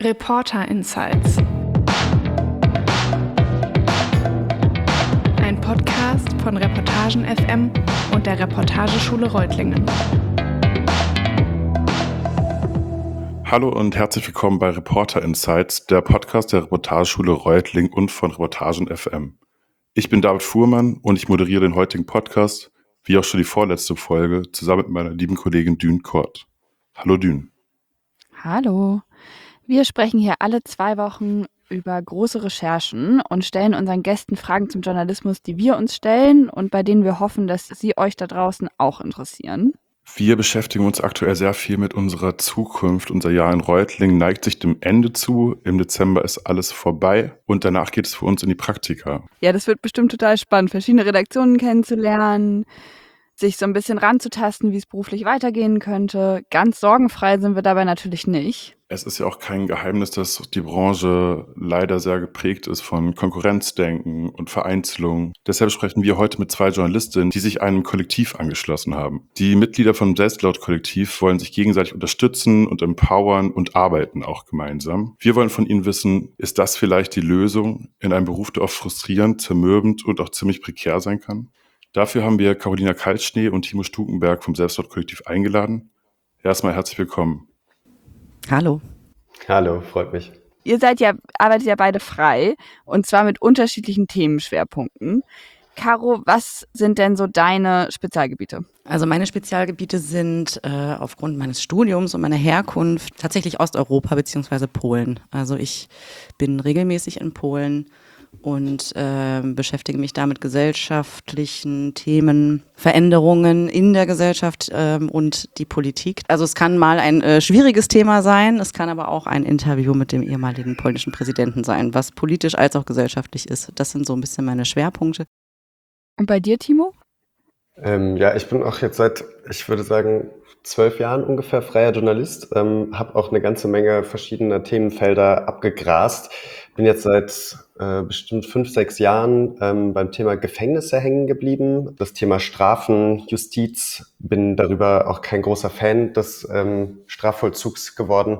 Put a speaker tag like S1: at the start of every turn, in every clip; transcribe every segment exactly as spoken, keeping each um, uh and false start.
S1: Reporter Insights. Ein Podcast von Reportagen F M und der Reportageschule Reutlingen.
S2: Hallo und herzlich willkommen bei Reporter Insights, der Podcast der Reportageschule Reutlingen und von Reportagen F M. Ich bin David Fuhrmann und ich moderiere den heutigen Podcast, wie auch schon die vorletzte Folge, zusammen mit meiner lieben Kollegin Dün Kort. Hallo Dün.
S3: Hallo. Wir sprechen hier alle zwei Wochen über große Recherchen und stellen unseren Gästen Fragen zum Journalismus, die wir uns stellen und bei denen wir hoffen, dass sie euch da draußen auch interessieren.
S2: Wir beschäftigen uns aktuell sehr viel mit unserer Zukunft. Unser Jahr in Reutlingen neigt sich dem Ende zu. Im Dezember ist alles vorbei und danach geht es für uns in die Praktika.
S3: Ja, das wird bestimmt total spannend, verschiedene Redaktionen kennenzulernen, sich so ein bisschen ranzutasten, wie es beruflich weitergehen könnte. Ganz sorgenfrei sind wir dabei natürlich nicht.
S2: Es ist ja auch kein Geheimnis, dass die Branche leider sehr geprägt ist von Konkurrenzdenken und Vereinzelung. Deshalb sprechen wir heute mit zwei Journalistinnen, die sich einem Kollektiv angeschlossen haben. Die Mitglieder vom Selbstlaut-Kollektiv wollen sich gegenseitig unterstützen und empowern und arbeiten auch gemeinsam. Wir wollen von ihnen wissen, ist das vielleicht die Lösung in einem Beruf, der oft frustrierend, zermürbend und auch ziemlich prekär sein kann? Dafür haben wir Carolina Kaltschnee und Timo Stukenberg vom Selbstlaut-Kollektiv eingeladen. Erstmal herzlich willkommen.
S4: Hallo.
S5: Hallo, freut mich.
S3: Ihr seid ja, arbeitet ja beide frei und zwar mit unterschiedlichen Themenschwerpunkten. Caro, was sind denn so deine Spezialgebiete?
S4: Also meine Spezialgebiete sind äh, aufgrund meines Studiums und meiner Herkunft tatsächlich Osteuropa bzw. Polen. Also ich bin regelmäßig in Polen und äh, beschäftige mich da mit gesellschaftlichen Themen, Veränderungen in der Gesellschaft äh, und die Politik. Also es kann mal ein äh, schwieriges Thema sein, es kann aber auch ein Interview mit dem ehemaligen polnischen Präsidenten sein, was politisch als auch gesellschaftlich ist. Das sind so ein bisschen meine Schwerpunkte.
S3: Und bei dir, Timo?
S5: Ähm, ja, ich bin auch jetzt seit, ich würde sagen, zwölf Jahren ungefähr freier Journalist, ähm, habe auch eine ganze Menge verschiedener Themenfelder abgegrast. Bin jetzt seit äh, bestimmt fünf, sechs Jahren ähm, beim Thema Gefängnisse hängen geblieben. Das Thema Strafen, Justiz, bin darüber auch kein großer Fan des ähm, Strafvollzugs geworden.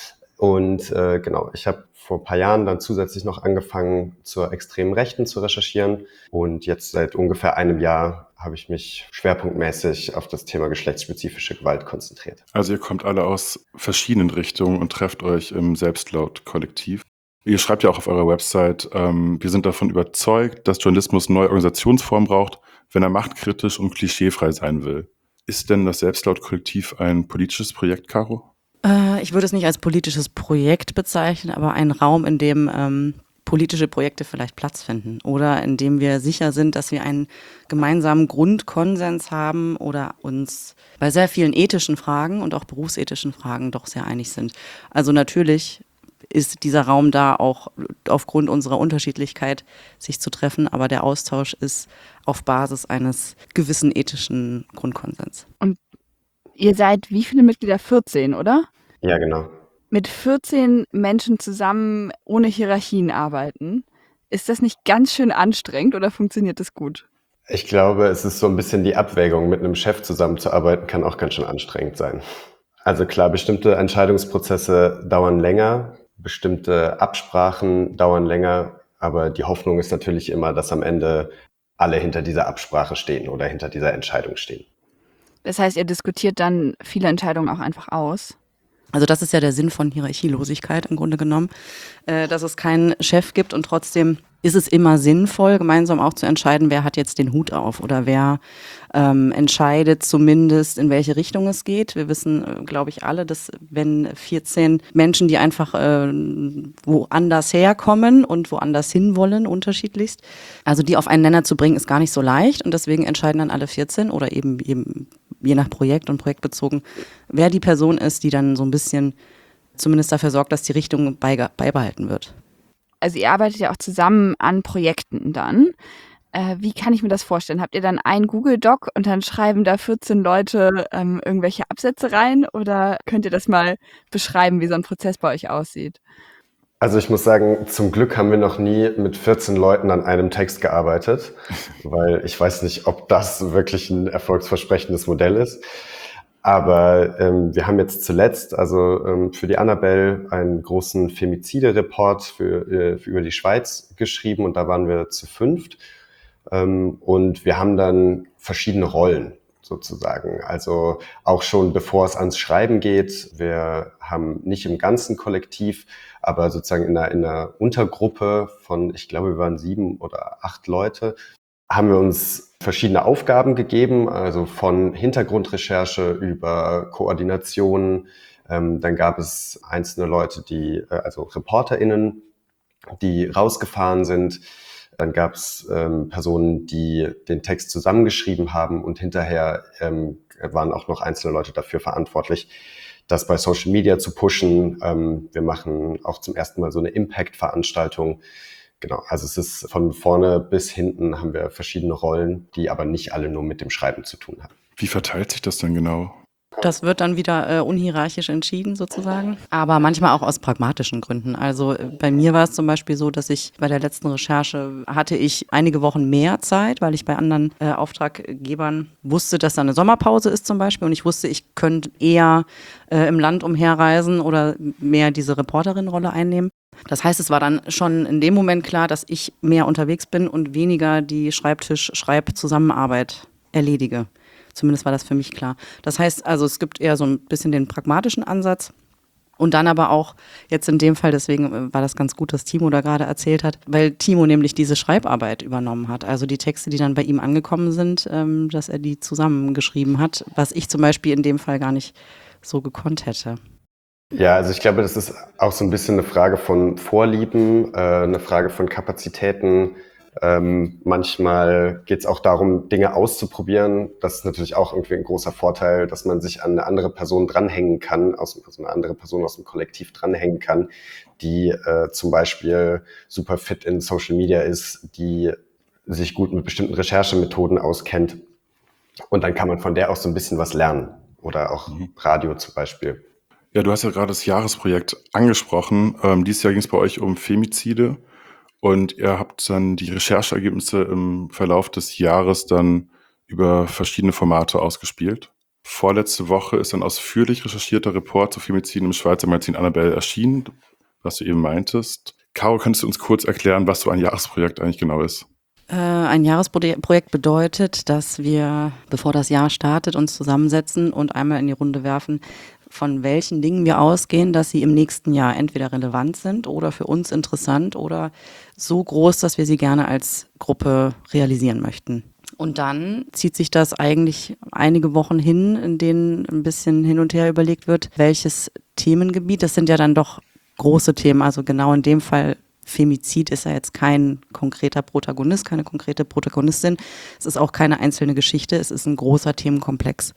S5: Und äh, genau, ich habe vor ein paar Jahren dann zusätzlich noch angefangen, zur extremen Rechten zu recherchieren. Und jetzt seit ungefähr einem Jahr habe ich mich schwerpunktmäßig auf das Thema geschlechtsspezifische Gewalt konzentriert.
S2: Also ihr kommt alle aus verschiedenen Richtungen und trefft euch im Selbstlaut-Kollektiv. Ihr schreibt ja auch auf eurer Website, ähm, wir sind davon überzeugt, dass Journalismus neue Organisationsformen braucht, wenn er machtkritisch und klischeefrei sein will. Ist denn das Selbstlaut-Kollektiv ein politisches Projekt, Caro?
S4: Äh, ich würde es nicht als politisches Projekt bezeichnen, aber ein Raum, in dem ähm, politische Projekte vielleicht Platz finden oder in dem wir sicher sind, dass wir einen gemeinsamen Grundkonsens haben oder uns bei sehr vielen ethischen Fragen und auch berufsethischen Fragen doch sehr einig sind. Also natürlich ist dieser Raum da auch aufgrund unserer Unterschiedlichkeit sich zu treffen, aber der Austausch ist auf Basis eines gewissen ethischen Grundkonsens.
S3: Und ihr seid wie viele Mitglieder? vierzehn, oder?
S5: Ja, genau.
S3: Mit vierzehn Menschen zusammen ohne Hierarchien arbeiten. Ist das nicht ganz schön anstrengend oder funktioniert das gut?
S5: Ich glaube, es ist so ein bisschen die Abwägung, mit einem Chef zusammenzuarbeiten, kann auch ganz schön anstrengend sein. Also klar, bestimmte Entscheidungsprozesse dauern länger, bestimmte Absprachen dauern länger, aber die Hoffnung ist natürlich immer, dass am Ende alle hinter dieser Absprache stehen oder hinter dieser Entscheidung stehen.
S3: Das heißt, ihr diskutiert dann viele Entscheidungen auch einfach aus?
S4: Also das ist ja der Sinn von Hierarchielosigkeit im Grunde genommen, äh, dass es keinen Chef gibt und trotzdem ist es immer sinnvoll, gemeinsam auch zu entscheiden, wer hat jetzt den Hut auf oder wer ähm, entscheidet zumindest, in welche Richtung es geht. Wir wissen, äh, glaube ich, alle, dass wenn vierzehn Menschen, die einfach äh, woanders herkommen und woanders hinwollen, unterschiedlichst, also die auf einen Nenner zu bringen, ist gar nicht so leicht und deswegen entscheiden dann alle vierzehn oder eben, eben je nach Projekt und projektbezogen, wer die Person ist, die dann so ein bisschen zumindest dafür sorgt, dass die Richtung beige- beibehalten wird.
S3: Also ihr arbeitet ja auch zusammen an Projekten dann. Äh, wie kann ich mir das vorstellen? Habt ihr dann einen Google-Doc und dann schreiben da vierzehn Leute ähm, irgendwelche Absätze rein? Oder könnt ihr das mal beschreiben, wie so ein Prozess bei euch aussieht?
S5: Also ich muss sagen, zum Glück haben wir noch nie mit vierzehn Leuten an einem Text gearbeitet, weil ich weiß nicht, ob das wirklich ein erfolgsversprechendes Modell ist. Aber ähm, wir haben jetzt zuletzt also ähm, für die Annabelle einen großen Femizide-Report für, äh, für über die Schweiz geschrieben und da waren wir zu fünft. Ähm, und wir haben dann verschiedene Rollen sozusagen. Also auch schon bevor es ans Schreiben geht. Wir haben nicht im ganzen Kollektiv, aber sozusagen in einer, in einer Untergruppe von, ich glaube, wir waren sieben oder acht Leute, haben wir uns verschiedene Aufgaben gegeben, also von Hintergrundrecherche über Koordination. Ähm, dann gab es einzelne Leute, die, äh, also ReporterInnen, die rausgefahren sind. Dann gab es ähm, Personen, die den Text zusammengeschrieben haben und hinterher ähm, waren auch noch einzelne Leute dafür verantwortlich, das bei Social Media zu pushen. Ähm, wir machen auch zum ersten Mal so eine Impact-Veranstaltung. Genau, also es ist von vorne bis hinten haben wir verschiedene Rollen, die aber nicht alle nur mit dem Schreiben zu tun haben.
S2: Wie verteilt sich das denn genau?
S4: Das wird dann wieder äh, unhierarchisch entschieden sozusagen, aber manchmal auch aus pragmatischen Gründen. Also äh, bei mir war es zum Beispiel so, dass ich bei der letzten Recherche hatte ich einige Wochen mehr Zeit, weil ich bei anderen äh, Auftraggebern wusste, dass da eine Sommerpause ist zum Beispiel und ich wusste, ich könnte eher äh, im Land umherreisen oder mehr diese Reporterin-Rolle einnehmen. Das heißt, es war dann schon in dem Moment klar, dass ich mehr unterwegs bin und weniger die Schreibtisch-Schreib-Zusammenarbeit erledige. Zumindest war das für mich klar. Das heißt also, es gibt eher so ein bisschen den pragmatischen Ansatz und dann aber auch jetzt in dem Fall, deswegen war das ganz gut, dass Timo da gerade erzählt hat, weil Timo nämlich diese Schreibarbeit übernommen hat. Also die Texte, die dann bei ihm angekommen sind, ähm, dass er die zusammengeschrieben hat, was ich zum Beispiel in dem Fall gar nicht so gekonnt hätte.
S5: Ja, also ich glaube, das ist auch so ein bisschen eine Frage von Vorlieben, äh, eine Frage von Kapazitäten. Ähm, manchmal geht es auch darum, Dinge auszuprobieren. Das ist natürlich auch irgendwie ein großer Vorteil, dass man sich an eine andere Person dranhängen kann, aus, also eine andere Person aus dem Kollektiv dranhängen kann, die äh, zum Beispiel super fit in Social Media ist, die sich gut mit bestimmten Recherchemethoden auskennt. Und dann kann man von der auch so ein bisschen was lernen. Oder auch mhm. Radio zum Beispiel.
S2: Ja, du hast ja gerade das Jahresprojekt angesprochen. Ähm, dieses Jahr ging es bei euch um Femizide und ihr habt dann die Rechercheergebnisse im Verlauf des Jahres dann über verschiedene Formate ausgespielt. Vorletzte Woche ist ein ausführlich recherchierter Report zu Femiziden im Schweizer Magazin Annabelle erschienen, was du eben meintest. Caro, könntest du uns kurz erklären, was so ein Jahresprojekt eigentlich genau ist?
S4: Äh, ein Jahresprojekt bedeutet, dass wir, bevor das Jahr startet, uns zusammensetzen und einmal in die Runde werfen, von welchen Dingen wir ausgehen, dass sie im nächsten Jahr entweder relevant sind oder für uns interessant oder so groß, dass wir sie gerne als Gruppe realisieren möchten. Und dann zieht sich das eigentlich einige Wochen hin, in denen ein bisschen hin und her überlegt wird, welches Themengebiet, das sind ja dann doch große Themen, also genau in dem Fall Femizid ist ja jetzt kein konkreter Protagonist, keine konkrete Protagonistin, es ist auch keine einzelne Geschichte, es ist ein großer Themenkomplex.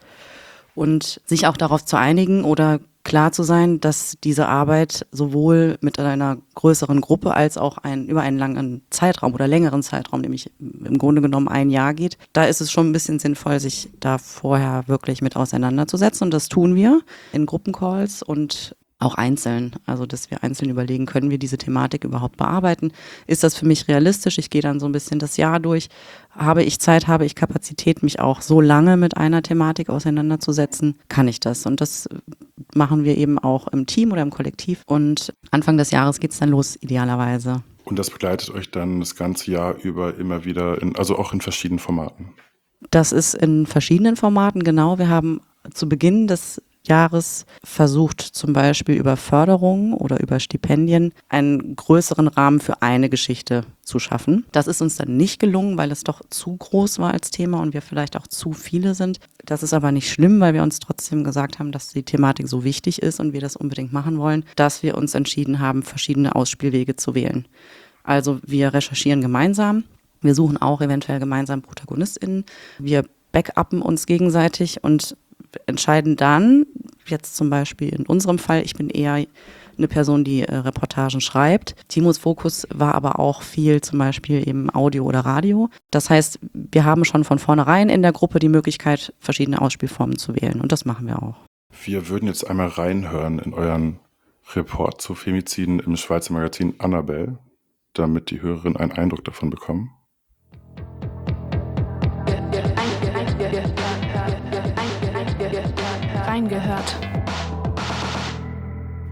S4: Und sich auch darauf zu einigen oder klar zu sein, dass diese Arbeit sowohl mit einer größeren Gruppe als auch ein, über einen langen Zeitraum oder längeren Zeitraum, nämlich im Grunde genommen ein Jahr geht, da ist es schon ein bisschen sinnvoll, sich da vorher wirklich mit auseinanderzusetzen. Und das tun wir in Gruppencalls und auch einzeln, also dass wir einzeln überlegen, können wir diese Thematik überhaupt bearbeiten? Ist das für mich realistisch? Ich gehe dann so ein bisschen das Jahr durch. Habe ich Zeit, habe ich Kapazität, mich auch so lange mit einer Thematik auseinanderzusetzen? Kann ich das? Und das machen wir eben auch im Team oder im Kollektiv. Und Anfang des Jahres geht es dann los, idealerweise.
S2: Und das begleitet euch dann das ganze Jahr über immer wieder, in, also auch in verschiedenen Formaten?
S4: Das ist in verschiedenen Formaten, genau. Wir haben zu Beginn des Jahres versucht, zum Beispiel über Förderung oder über Stipendien einen größeren Rahmen für eine Geschichte zu schaffen. Das ist uns dann nicht gelungen, weil es doch zu groß war als Thema und wir vielleicht auch zu viele sind. Das ist aber nicht schlimm, weil wir uns trotzdem gesagt haben, dass die Thematik so wichtig ist und wir das unbedingt machen wollen, dass wir uns entschieden haben, verschiedene Ausspielwege zu wählen. Also wir recherchieren gemeinsam, wir suchen auch eventuell gemeinsam ProtagonistInnen, wir backuppen uns gegenseitig und entscheiden dann, jetzt zum Beispiel in unserem Fall, ich bin eher eine Person, die äh, Reportagen schreibt. Timos Fokus war aber auch viel zum Beispiel eben Audio oder Radio. Das heißt, wir haben schon von vornherein in der Gruppe die Möglichkeit, verschiedene Ausspielformen zu wählen und das machen wir auch.
S2: Wir würden jetzt einmal reinhören in euren Report zu Femiziden im Schweizer Magazin Annabelle, damit die Hörerinnen einen Eindruck davon bekommen.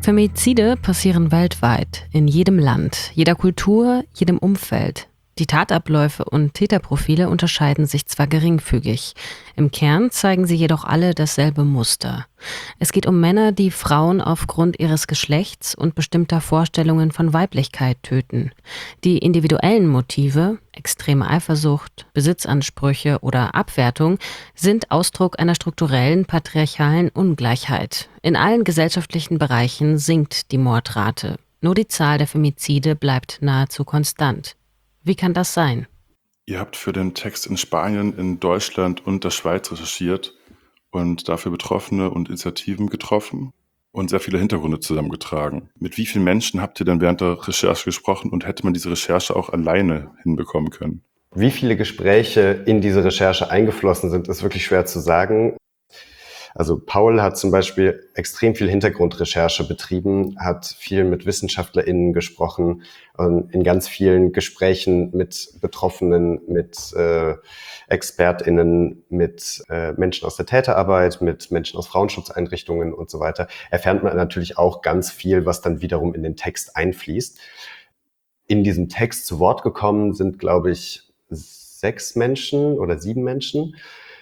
S6: Femizide passieren weltweit, in jedem Land, jeder Kultur, jedem Umfeld. Die Tatabläufe und Täterprofile unterscheiden sich zwar geringfügig, im Kern zeigen sie jedoch alle dasselbe Muster. Es geht um Männer, die Frauen aufgrund ihres Geschlechts und bestimmter Vorstellungen von Weiblichkeit töten. Die individuellen Motive, extreme Eifersucht, Besitzansprüche oder Abwertung, sind Ausdruck einer strukturellen patriarchalen Ungleichheit. In allen gesellschaftlichen Bereichen sinkt die Mordrate. Nur die Zahl der Femizide bleibt nahezu konstant. Wie kann das sein?
S2: Ihr habt für den Text in Spanien, in Deutschland und der Schweiz recherchiert und dafür Betroffene und Initiativen getroffen und sehr viele Hintergründe zusammengetragen. Mit wie vielen Menschen habt ihr denn während der Recherche gesprochen und hätte man diese Recherche auch alleine hinbekommen können?
S5: Wie viele Gespräche in diese Recherche eingeflossen sind, ist wirklich schwer zu sagen. Also Paul hat zum Beispiel extrem viel Hintergrundrecherche betrieben, hat viel mit WissenschaftlerInnen gesprochen und in ganz vielen Gesprächen mit Betroffenen, mit äh, ExpertInnen, mit äh, Menschen aus der Täterarbeit, mit Menschen aus Frauenschutzeinrichtungen und so weiter, erfährt man natürlich auch ganz viel, was dann wiederum in den Text einfließt. In diesem Text zu Wort gekommen sind, glaube ich, sechs Menschen oder sieben Menschen.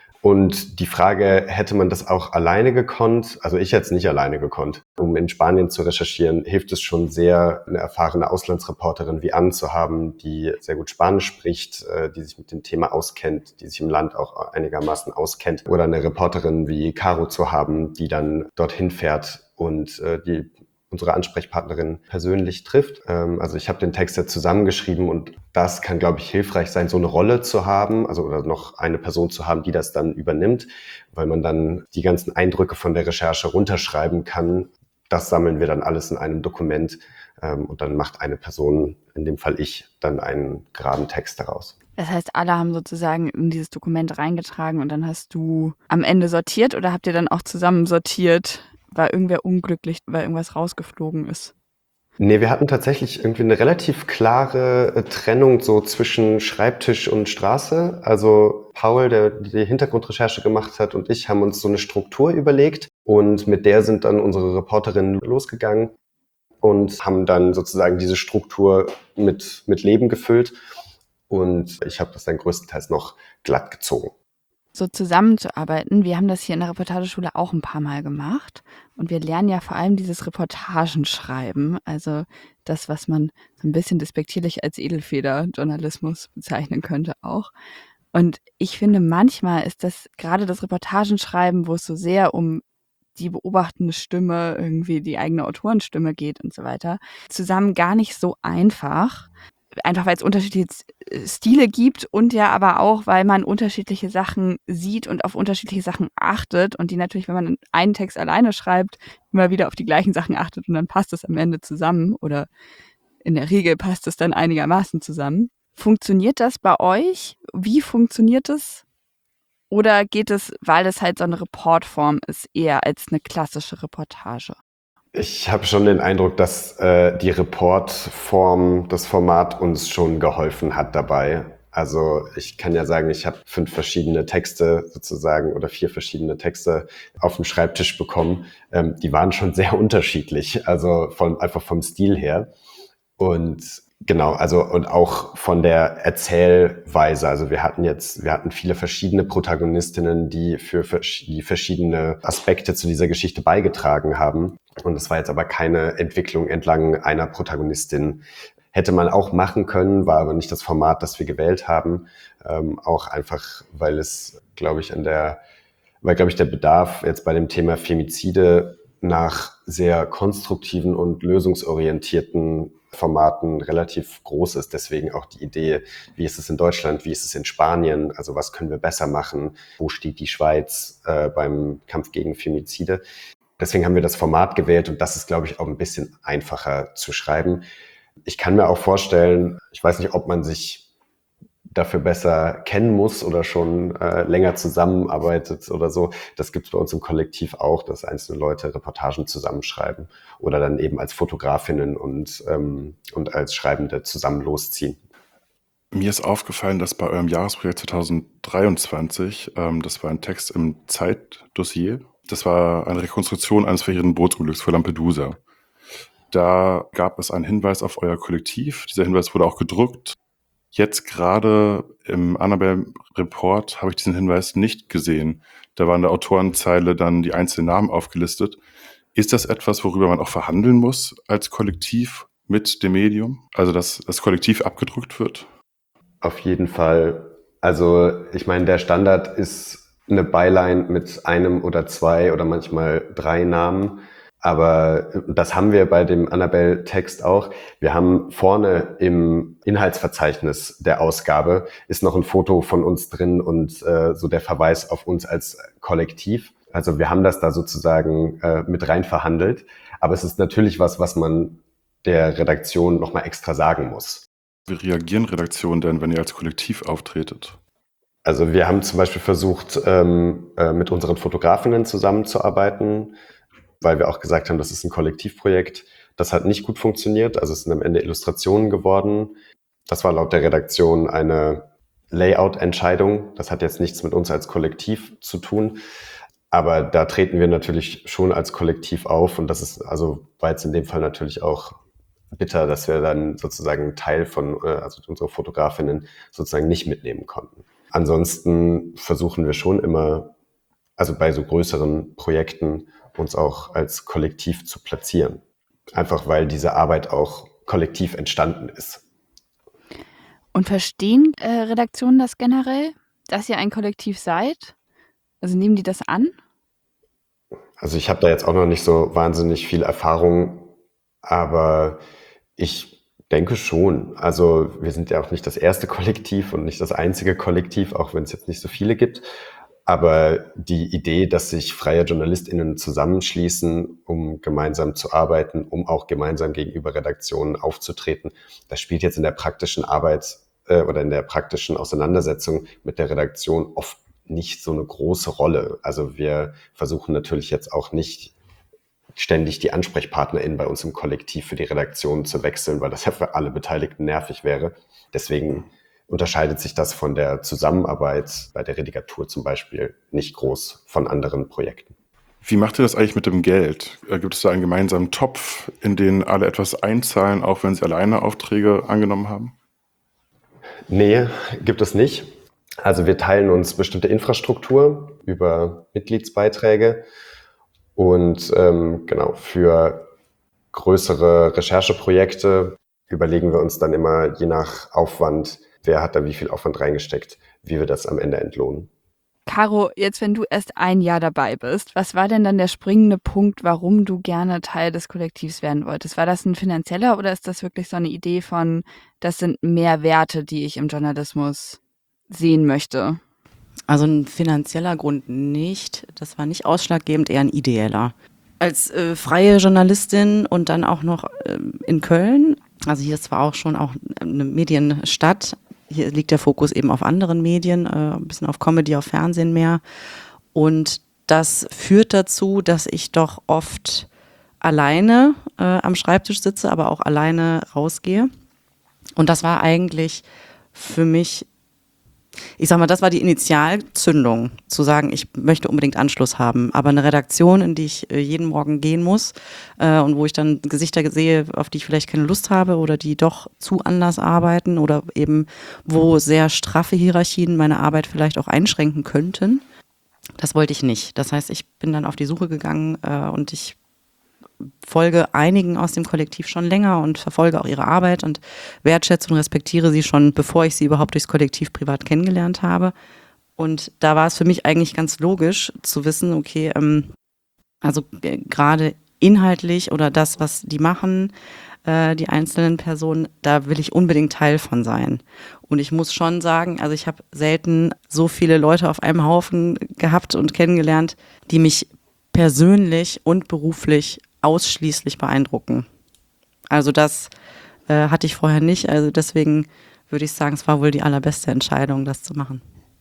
S5: Und die Frage, hätte man das auch alleine gekonnt? Also ich hätte es nicht alleine gekonnt. Um in Spanien zu recherchieren, hilft es schon sehr, eine erfahrene Auslandsreporterin wie Anne zu haben, die sehr gut Spanisch spricht, die sich mit dem Thema auskennt, die sich im Land auch einigermaßen auskennt. Oder eine Reporterin wie Caro zu haben, die dann dorthin fährt und die unsere Ansprechpartnerin persönlich trifft. Also ich habe den Text ja zusammengeschrieben und das kann, glaube ich, hilfreich sein, so eine Rolle zu haben, also oder noch eine Person zu haben, die das dann übernimmt, weil man dann die ganzen Eindrücke von der Recherche runterschreiben kann. Das sammeln wir dann alles in einem Dokument und dann macht eine Person, in dem Fall ich, dann einen geraden Text daraus.
S3: Das heißt, alle haben sozusagen in dieses Dokument reingetragen und dann hast du am Ende sortiert oder habt ihr dann auch zusammen sortiert? War irgendwer unglücklich, weil irgendwas rausgeflogen ist?
S5: Nee, wir hatten tatsächlich irgendwie eine relativ klare Trennung so zwischen Schreibtisch und Straße. Also Paul, der die Hintergrundrecherche gemacht hat, und ich haben uns so eine Struktur überlegt und mit der sind dann unsere Reporterinnen losgegangen und haben dann sozusagen diese Struktur mit, mit Leben gefüllt und ich habe das dann größtenteils noch glatt gezogen.
S3: So zusammenzuarbeiten. Wir haben das hier in der Reportageschule auch ein paar Mal gemacht und wir lernen ja vor allem dieses Reportagenschreiben, also das, was man so ein bisschen despektierlich als Edelfeder-Journalismus bezeichnen könnte auch. Und ich finde, manchmal ist das gerade das Reportagenschreiben, wo es so sehr um die beobachtende Stimme, irgendwie die eigene Autorenstimme geht und so weiter, zusammen gar nicht so einfach. Einfach weil es unterschiedliche Stile gibt und ja aber auch, weil man unterschiedliche Sachen sieht und auf unterschiedliche Sachen achtet und die natürlich, wenn man einen Text alleine schreibt, immer wieder auf die gleichen Sachen achtet und dann passt es am Ende zusammen oder in der Regel passt es dann einigermaßen zusammen. Funktioniert das bei euch? Wie funktioniert es? Oder geht es, weil es halt so eine Reportform ist, eher als eine klassische Reportage?
S5: Ich habe schon den Eindruck, dass äh, die Reportform, das Format uns schon geholfen hat dabei. Also ich kann ja sagen, ich habe fünf verschiedene Texte sozusagen oder vier verschiedene Texte auf dem Schreibtisch bekommen. Ähm, die waren schon sehr unterschiedlich, also von, einfach vom Stil her. Und genau, also und auch von der Erzählweise. Also wir hatten jetzt, wir hatten viele verschiedene Protagonistinnen, die für die verschiedene Aspekte zu dieser Geschichte beigetragen haben. Und es war jetzt aber keine Entwicklung entlang einer Protagonistin. Hätte man auch machen können, war aber nicht das Format, das wir gewählt haben. Ähm, auch einfach, weil es, glaube ich, an der, weil, glaube ich, der Bedarf jetzt bei dem Thema Femizide nach sehr konstruktiven und lösungsorientierten Formaten relativ groß ist. Deswegen auch die Idee, wie ist es in Deutschland, wie ist es in Spanien, also was können wir besser machen, wo steht die Schweiz äh, beim Kampf gegen Femizide. Deswegen haben wir das Format gewählt und das ist, glaube ich, auch ein bisschen einfacher zu schreiben. Ich kann mir auch vorstellen, ich weiß nicht, ob man sich dafür besser kennen muss oder schon äh, länger zusammenarbeitet oder so. Das gibt es bei uns im Kollektiv auch, dass einzelne Leute Reportagen zusammenschreiben oder dann eben als Fotografinnen und, ähm, und als Schreibende zusammen losziehen.
S2: Mir ist aufgefallen, dass bei eurem Jahresprojekt zwanzig dreiundzwanzig, ähm, das war ein Text im Zeitdossier, das war eine Rekonstruktion eines verheerenden Bootsunglücks vor Lampedusa. Da gab es einen Hinweis auf euer Kollektiv. Dieser Hinweis wurde auch gedruckt. Jetzt gerade im Annabelle-Report habe ich diesen Hinweis nicht gesehen. Da war in der Autorenzeile dann die einzelnen Namen aufgelistet. Ist das etwas, worüber man auch verhandeln muss als Kollektiv mit dem Medium? Also, dass das Kollektiv abgedruckt wird?
S5: Auf jeden Fall. Also ich meine, der Standard ist eine Byline mit einem oder zwei oder manchmal drei Namen. Aber das haben wir bei dem Annabelle-Text auch. Wir haben vorne im Inhaltsverzeichnis der Ausgabe ist noch ein Foto von uns drin und äh, so der Verweis auf uns als Kollektiv. Also wir haben das da sozusagen äh, mit rein verhandelt. Aber es ist natürlich was, was man der Redaktion nochmal extra sagen muss.
S2: Wie reagieren Redaktionen denn, wenn ihr als Kollektiv auftretet?
S5: Also wir haben zum Beispiel versucht, ähm, äh, mit unseren Fotografinnen zusammenzuarbeiten, weil wir auch gesagt haben, das ist ein Kollektivprojekt. Das hat nicht gut funktioniert. Also es sind am Ende Illustrationen geworden. Das war laut der Redaktion eine Layout-Entscheidung. Das hat jetzt nichts mit uns als Kollektiv zu tun. Aber da treten wir natürlich schon als Kollektiv auf. Und das ist, also war jetzt in dem Fall natürlich auch bitter, dass wir dann sozusagen einen Teil von, also unsere Fotografinnen sozusagen nicht mitnehmen konnten. Ansonsten versuchen wir schon immer, also bei so größeren Projekten, uns auch als Kollektiv zu platzieren. Einfach weil diese Arbeit auch kollektiv entstanden ist.
S3: Und verstehen äh, Redaktionen das generell, dass ihr ein Kollektiv seid? Also nehmen die das an?
S5: Also ich habe da jetzt auch noch nicht so wahnsinnig viel Erfahrung, aber ich denke schon. Also wir sind ja auch nicht das erste Kollektiv und nicht das einzige Kollektiv, auch wenn es jetzt nicht so viele gibt. Aber die Idee, dass sich freie JournalistInnen zusammenschließen, um gemeinsam zu arbeiten, um auch gemeinsam gegenüber Redaktionen aufzutreten, das spielt jetzt in der praktischen Arbeit äh, oder in der praktischen Auseinandersetzung mit der Redaktion oft nicht so eine große Rolle. Also wir versuchen natürlich jetzt auch nicht ständig die AnsprechpartnerInnen bei uns im Kollektiv für die Redaktion zu wechseln, weil das ja für alle Beteiligten nervig wäre. Deswegen unterscheidet sich das von der Zusammenarbeit bei der Redigatur zum Beispiel nicht groß von anderen Projekten.
S2: Wie macht ihr das eigentlich mit dem Geld? Gibt es da einen gemeinsamen Topf, in den alle etwas einzahlen, auch wenn sie alleine Aufträge angenommen haben?
S5: Nee, gibt es nicht. Also wir teilen uns bestimmte Infrastruktur über Mitgliedsbeiträge und ähm, genau für größere Rechercheprojekte überlegen wir uns dann immer je nach Aufwand, wer hat da wie viel Aufwand reingesteckt, wie wir das am Ende entlohnen.
S3: Caro, jetzt wenn du erst ein Jahr dabei bist, was war denn dann der springende Punkt, warum du gerne Teil des Kollektivs werden wolltest? War das ein finanzieller oder ist das wirklich so eine Idee von, das sind mehr Werte, die ich im Journalismus sehen möchte?
S4: Also ein finanzieller Grund nicht. Das war nicht ausschlaggebend, eher ein ideeller. Als äh, freie Journalistin und dann auch noch äh, in Köln, also hier ist zwar auch schon auch eine Medienstadt, hier liegt der Fokus eben auf anderen Medien, äh, ein bisschen auf Comedy, auf Fernsehen mehr. Und das führt dazu, dass ich doch oft alleine äh, am Schreibtisch sitze, aber auch alleine rausgehe. Und das war eigentlich für mich, ich sag mal, das war die Initialzündung, zu sagen, ich möchte unbedingt Anschluss haben. Aber eine Redaktion, in die ich äh, jeden Morgen gehen muss äh, und wo ich dann Gesichter sehe, auf die ich vielleicht keine Lust habe oder die doch zu anders arbeiten oder eben wo sehr straffe Hierarchien meine Arbeit vielleicht auch einschränken könnten, das wollte ich nicht. Das heißt, ich bin dann auf die Suche gegangen äh, und ich folge einigen aus dem Kollektiv schon länger und verfolge auch ihre Arbeit und wertschätze und respektiere sie schon, bevor ich sie überhaupt durchs Kollektiv privat kennengelernt habe. Und da war es für mich eigentlich ganz logisch zu wissen, okay, ähm, also äh, gerade inhaltlich oder das, was die machen, äh, die einzelnen Personen, da will ich unbedingt Teil von sein. Und ich muss schon sagen, also ich habe selten so viele Leute auf einem Haufen gehabt und kennengelernt, die mich persönlich und beruflich ausschließlich beeindrucken. Also das äh, hatte ich vorher nicht. Also deswegen würde ich sagen, es war wohl die allerbeste Entscheidung, das zu machen.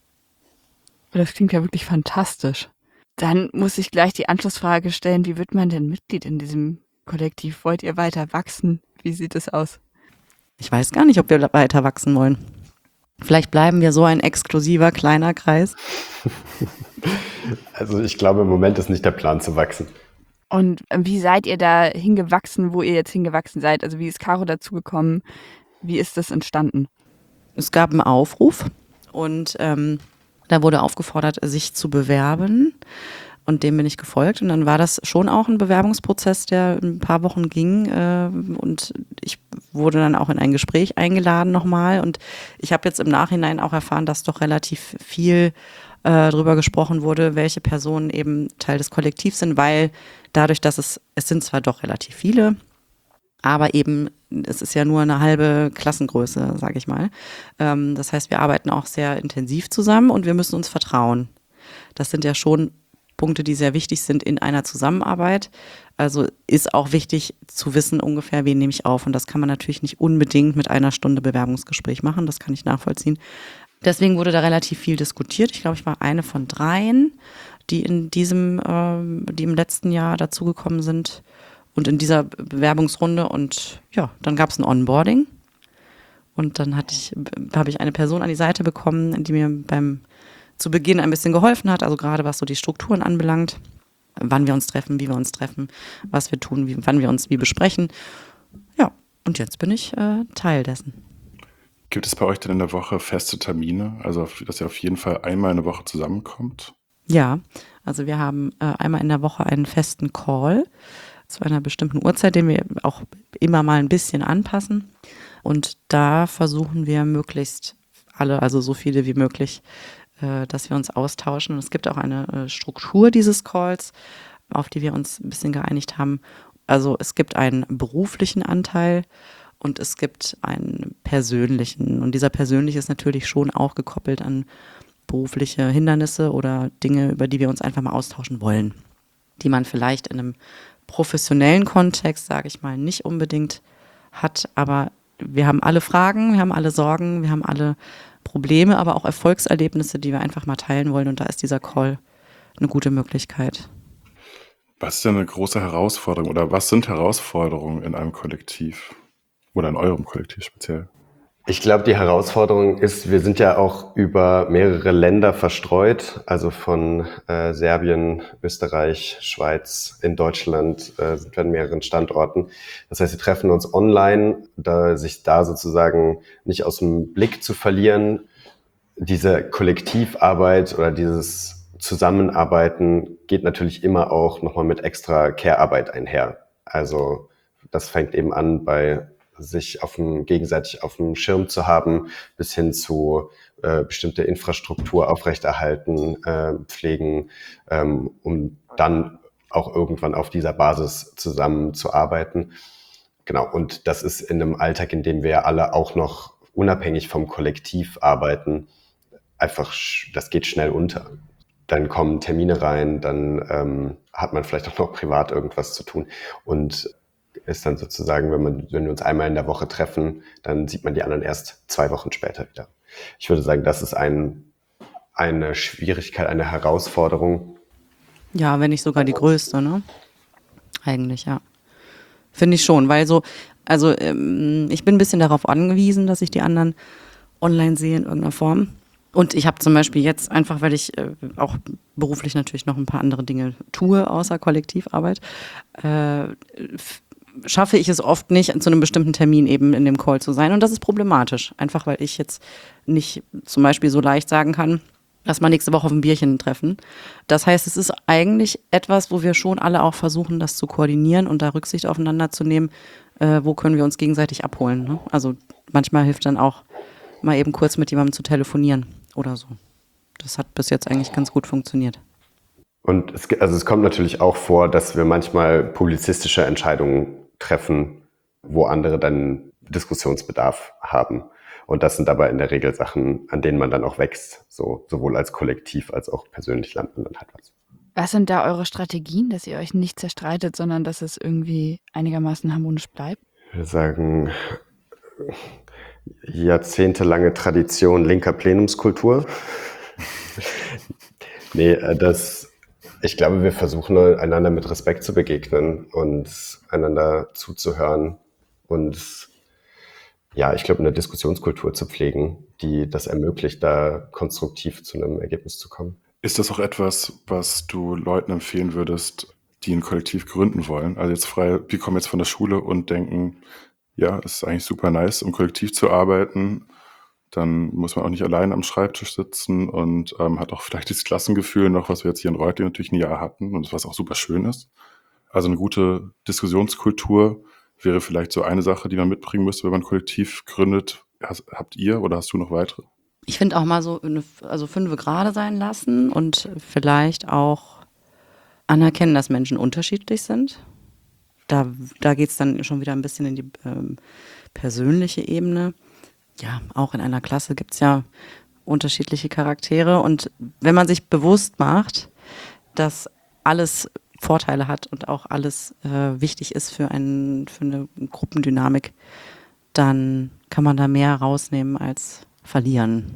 S3: Das klingt ja wirklich fantastisch. Dann muss ich gleich die Anschlussfrage stellen, wie wird man denn Mitglied in diesem Kollektiv? Wollt ihr weiter wachsen? Wie sieht es aus?
S4: Ich weiß gar nicht, ob wir weiter wachsen wollen. Vielleicht bleiben wir so ein exklusiver kleiner Kreis.
S5: Also ich glaube, im Moment ist nicht der Plan zu wachsen.
S3: Und äh, wie seid ihr da hingewachsen, wo ihr jetzt hingewachsen seid? Also wie ist Caro dazugekommen? Wie ist das entstanden?
S4: Es gab einen Aufruf und ähm, da wurde aufgefordert, sich zu bewerben. Und dem bin ich gefolgt. Und dann war das schon auch ein Bewerbungsprozess, der ein paar Wochen ging. Äh, und ich wurde dann auch in ein Gespräch eingeladen nochmal. Und ich habe jetzt im Nachhinein auch erfahren, dass doch relativ viel äh, darüber gesprochen wurde, welche Personen eben Teil des Kollektivs sind, weil dadurch, dass es, es sind zwar doch relativ viele, aber eben, es ist ja nur eine halbe Klassengröße, sage ich mal. Ähm, das heißt, wir arbeiten auch sehr intensiv zusammen und wir müssen uns vertrauen. Das sind ja schon Punkte, die sehr wichtig sind in einer Zusammenarbeit. Also ist auch wichtig zu wissen ungefähr, wen nehme ich auf. Und das kann man natürlich nicht unbedingt mit einer Stunde Bewerbungsgespräch machen. Das kann ich nachvollziehen. Deswegen wurde da relativ viel diskutiert. Ich glaube, ich war eine von dreien, die in diesem, ähm, die im letzten Jahr dazugekommen sind und in dieser Bewerbungsrunde. Und ja, dann gab es ein Onboarding. Und dann hatte ich, habe ich eine Person an die Seite bekommen, die mir beim zu Beginn ein bisschen geholfen hat, also gerade was so die Strukturen anbelangt, wann wir uns treffen, wie wir uns treffen, was wir tun, wie, wann wir uns wie besprechen. Ja, und jetzt bin ich äh, Teil dessen.
S2: Gibt es bei euch denn in der Woche feste Termine, also dass ihr auf jeden Fall einmal in der Woche zusammenkommt?
S4: Ja, also wir haben äh, einmal in der Woche einen festen Call zu einer bestimmten Uhrzeit, den wir auch immer mal ein bisschen anpassen. Und da versuchen wir möglichst alle, also so viele wie möglich, dass wir uns austauschen. Und es gibt auch eine Struktur dieses Calls, auf die wir uns ein bisschen geeinigt haben. Also es gibt einen beruflichen Anteil und es gibt einen persönlichen. Und dieser persönliche ist natürlich schon auch gekoppelt an berufliche Hindernisse oder Dinge, über die wir uns einfach mal austauschen wollen, die man vielleicht in einem professionellen Kontext, sage ich mal, nicht unbedingt hat. Aber wir haben alle Fragen, wir haben alle Sorgen, wir haben alle Probleme, aber auch Erfolgserlebnisse, die wir einfach mal teilen wollen. Und da ist dieser Call eine gute Möglichkeit.
S2: Was ist denn eine große Herausforderung oder was sind Herausforderungen in einem Kollektiv oder in eurem Kollektiv speziell?
S5: Ich glaube, die Herausforderung ist, wir sind ja auch über mehrere Länder verstreut, also von äh, Serbien, Österreich, Schweiz, in Deutschland äh, sind wir an mehreren Standorten. Das heißt, wir treffen uns online, da sich da sozusagen nicht aus dem Blick zu verlieren. Diese Kollektivarbeit oder dieses Zusammenarbeiten geht natürlich immer auch nochmal mit extra Care-Arbeit einher. Also das fängt eben an bei sich auf dem, gegenseitig auf dem Schirm zu haben, bis hin zu äh, bestimmte Infrastruktur aufrechterhalten, äh, pflegen, ähm, um dann auch irgendwann auf dieser Basis zusammenzuarbeiten. Genau, und das ist in einem Alltag, in dem wir alle auch noch unabhängig vom Kollektiv arbeiten, einfach, das geht schnell unter. Dann kommen Termine rein, dann ähm, hat man vielleicht auch noch privat irgendwas zu tun und ist dann sozusagen, wenn man, wenn wir uns einmal in der Woche treffen, dann sieht man die anderen erst zwei Wochen später wieder. Ich würde sagen, das ist ein, eine Schwierigkeit, eine Herausforderung.
S4: Ja, wenn nicht sogar die größte, ne? Eigentlich, ja. Finde ich schon, weil so, also ähm, ich bin ein bisschen darauf angewiesen, dass ich die anderen online sehe in irgendeiner Form. Und ich habe zum Beispiel jetzt einfach, weil ich äh, auch beruflich natürlich noch ein paar andere Dinge tue, außer Kollektivarbeit, äh, f- schaffe ich es oft nicht, zu einem bestimmten Termin eben in dem Call zu sein. Und das ist problematisch. Einfach, weil ich jetzt nicht zum Beispiel so leicht sagen kann, lass mal nächste Woche auf ein Bierchen treffen. Das heißt, es ist eigentlich etwas, wo wir schon alle auch versuchen, das zu koordinieren und da Rücksicht aufeinander zu nehmen, äh, wo können wir uns gegenseitig abholen. Ne? Also manchmal hilft dann auch mal eben kurz mit jemandem zu telefonieren oder so. Das hat bis jetzt eigentlich ganz gut funktioniert.
S5: Und es, also es kommt natürlich auch vor, dass wir manchmal publizistische Entscheidungen treffen, wo andere dann Diskussionsbedarf haben. Und das sind aber in der Regel Sachen, an denen man dann auch wächst, so sowohl als Kollektiv als auch persönlich lernt man dann halt was.
S3: Was sind da eure Strategien, dass ihr euch nicht zerstreitet, sondern dass es irgendwie einigermaßen harmonisch bleibt?
S5: Ich würde sagen, jahrzehntelange Tradition linker Plenumskultur. Nee, das, ich glaube, wir versuchen einander mit Respekt zu begegnen und einander zuzuhören und ja, ich glaube, eine Diskussionskultur zu pflegen, die das ermöglicht, da konstruktiv zu einem Ergebnis zu kommen.
S2: Ist das auch etwas, was du Leuten empfehlen würdest, die ein Kollektiv gründen wollen. Also jetzt frei, wir kommen jetzt von der Schule und denken, ja, es ist eigentlich super nice, im Kollektiv zu arbeiten. Dann muss man auch nicht allein am Schreibtisch sitzen und ähm, hat auch vielleicht dieses Klassengefühl noch, was wir jetzt hier in Reutlingen natürlich ein Jahr hatten und was auch super schön ist. Also eine gute Diskussionskultur wäre vielleicht so eine Sache, die man mitbringen müsste, wenn man ein Kollektiv gründet. Has, habt ihr oder hast du noch weitere?
S4: Ich finde auch mal so, eine, also fünfe gerade sein lassen und vielleicht auch anerkennen, dass Menschen unterschiedlich sind. Da, da geht es dann schon wieder ein bisschen in die ähm, persönliche Ebene. Ja, auch in einer Klasse gibt es ja unterschiedliche Charaktere. Und wenn man sich bewusst macht, dass alles Vorteile hat und auch alles äh, wichtig ist für, einen, für eine Gruppendynamik, dann kann man da mehr rausnehmen als verlieren.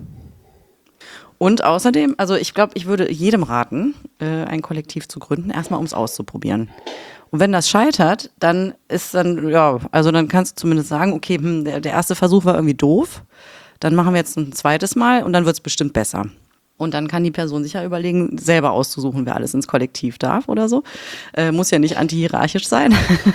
S4: Und außerdem, also ich glaube, ich würde jedem raten, äh, ein Kollektiv zu gründen, erstmal um es auszuprobieren. Und wenn das scheitert, dann ist dann, ja, also dann kannst du zumindest sagen, okay, hm, der, der erste Versuch war irgendwie doof, dann machen wir jetzt ein zweites Mal und dann wird es bestimmt besser. Und dann kann die Person sich ja überlegen, selber auszusuchen, wer alles ins Kollektiv darf oder so. Äh, muss ja nicht antihierarchisch sein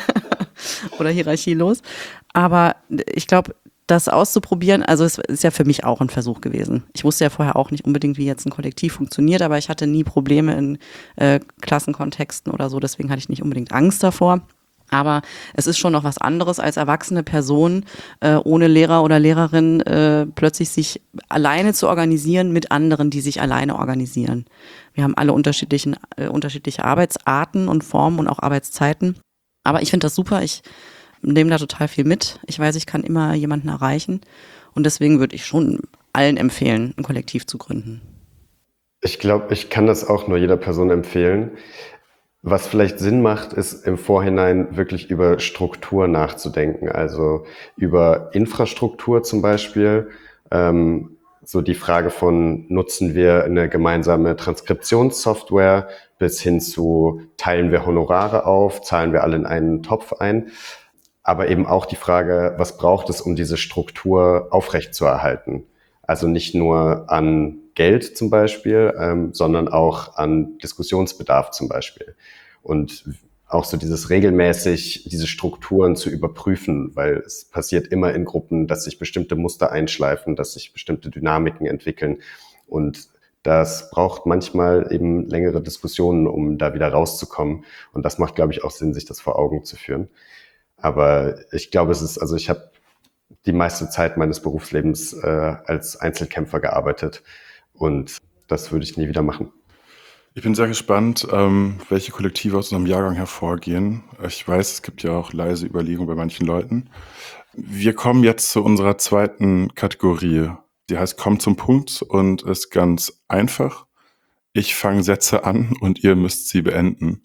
S4: oder hierarchielos. Aber ich glaube, das auszuprobieren, also es ist ja für mich auch ein Versuch gewesen. Ich wusste ja vorher auch nicht unbedingt, wie jetzt ein Kollektiv funktioniert, aber ich hatte nie Probleme in äh, Klassenkontexten oder so, deswegen hatte ich nicht unbedingt Angst davor. Aber es ist schon noch was anderes, als erwachsene Person äh, ohne Lehrer oder Lehrerin äh, plötzlich sich alleine zu organisieren mit anderen, die sich alleine organisieren. Wir haben alle unterschiedlichen, äh, unterschiedliche Arbeitsarten und Formen und auch Arbeitszeiten. Aber ich finde das super, ich nehme da total viel mit. Ich weiß, ich kann immer jemanden erreichen und deswegen würde ich schon allen empfehlen, ein Kollektiv zu gründen.
S5: Ich glaube, ich kann das auch nur jeder Person empfehlen. Was vielleicht Sinn macht, ist im Vorhinein wirklich über Struktur nachzudenken, also über Infrastruktur zum Beispiel. Ähm, so die Frage von, nutzen wir eine gemeinsame Transkriptionssoftware bis hin zu, teilen wir Honorare auf, zahlen wir alle in einen Topf ein. Aber eben auch die Frage, was braucht es, um diese Struktur aufrechtzuerhalten? Also nicht nur an Geld zum Beispiel, ähm, sondern auch an Diskussionsbedarf zum Beispiel. Und auch so dieses regelmäßig, diese Strukturen zu überprüfen, weil es passiert immer in Gruppen, dass sich bestimmte Muster einschleifen, dass sich bestimmte Dynamiken entwickeln. Und das braucht manchmal eben längere Diskussionen, um da wieder rauszukommen. Und das macht, glaube ich, auch Sinn, sich das vor Augen zu führen. Aber ich glaube, es ist, also ich habe die meiste Zeit meines Berufslebens äh, als Einzelkämpfer gearbeitet und das würde ich nie wieder machen.
S2: Ich bin sehr gespannt, ähm, welche Kollektive aus unserem Jahrgang hervorgehen. Ich weiß, es gibt ja auch leise Überlegungen bei manchen Leuten. Wir kommen jetzt zu unserer zweiten Kategorie. Die heißt Komm zum Punkt und ist ganz einfach. Ich fange Sätze an und ihr müsst sie beenden.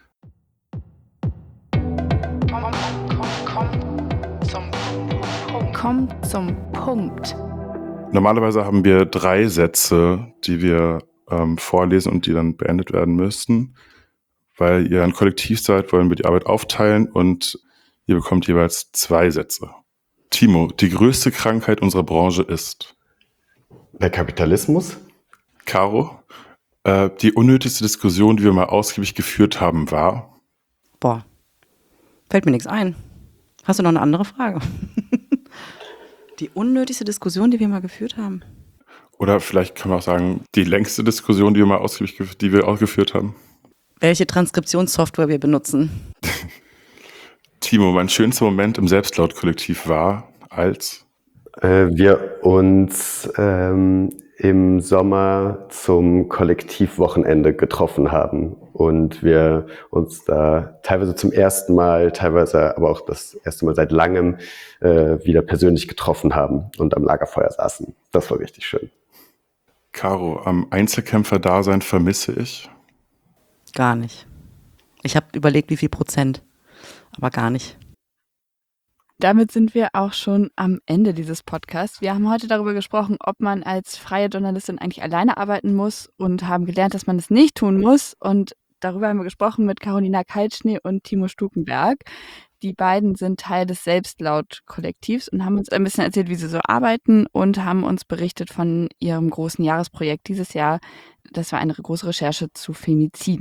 S1: Komm zum Punkt.
S2: Normalerweise haben wir drei Sätze, die wir ähm, vorlesen und die dann beendet werden müssten. Weil ihr ein Kollektiv seid, wollen wir die Arbeit aufteilen und ihr bekommt jeweils zwei Sätze. Timo, die größte Krankheit unserer Branche ist?
S5: Der Kapitalismus.
S2: Caro, äh, die unnötigste Diskussion, die wir mal ausgiebig geführt haben, war?
S4: Boah, fällt mir nichts ein. Hast du noch eine andere Frage? Die unnötigste Diskussion, die wir mal geführt haben.
S2: Oder vielleicht kann man auch sagen, die längste Diskussion, die wir mal ausgiebig, gef- die wir auch geführt haben.
S4: Welche Transkriptionssoftware wir benutzen.
S2: Timo, mein schönster Moment im Selbstlaut-Kollektiv war, als?
S5: Äh, wir uns ähm, im Sommer zum Kollektivwochenende getroffen haben und wir uns da teilweise zum ersten Mal, teilweise aber auch das erste Mal seit langem äh, wieder persönlich getroffen haben und am Lagerfeuer saßen. Das war richtig schön.
S2: Caro, am Einzelkämpfer-Dasein vermisse ich?
S4: Gar nicht. Ich habe überlegt, wie viel Prozent, aber gar nicht.
S3: Damit sind wir auch schon am Ende dieses Podcasts. Wir haben heute darüber gesprochen, ob man als freie Journalistin eigentlich alleine arbeiten muss und haben gelernt, dass man es nicht tun muss. Und darüber haben wir gesprochen mit Carolina Kaltschnee und Timo Stukenberg. Die beiden sind Teil des Selbstlaut-Kollektivs und haben uns ein bisschen erzählt, wie sie so arbeiten und haben uns berichtet von ihrem großen Jahresprojekt dieses Jahr. Das war eine große Recherche zu Femiziden.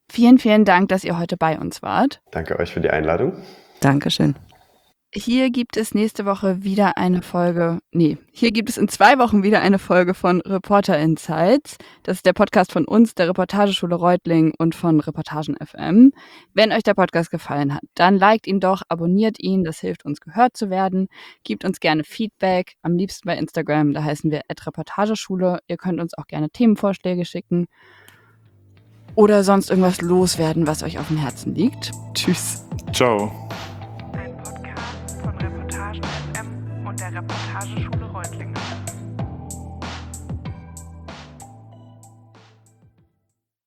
S3: Vielen, vielen Dank, dass ihr heute bei uns wart.
S5: Danke euch für die Einladung.
S4: Dankeschön.
S3: Hier gibt es nächste Woche wieder eine Folge, nee, hier gibt es in zwei Wochen wieder eine Folge von Reporter Insights. Das ist der Podcast von uns, der Reportageschule Reutlingen und von Reportagen F M. Wenn euch der Podcast gefallen hat, dann liked ihn doch, abonniert ihn, das hilft uns gehört zu werden. Gebt uns gerne Feedback, am liebsten bei Instagram, da heißen wir at reportageschule. Ihr könnt uns auch gerne Themenvorschläge schicken oder sonst irgendwas loswerden, was euch auf dem Herzen liegt. Tschüss.
S2: Ciao.
S1: Ein Podcast von Reportagen F M und der Reportageschule Reutlingen.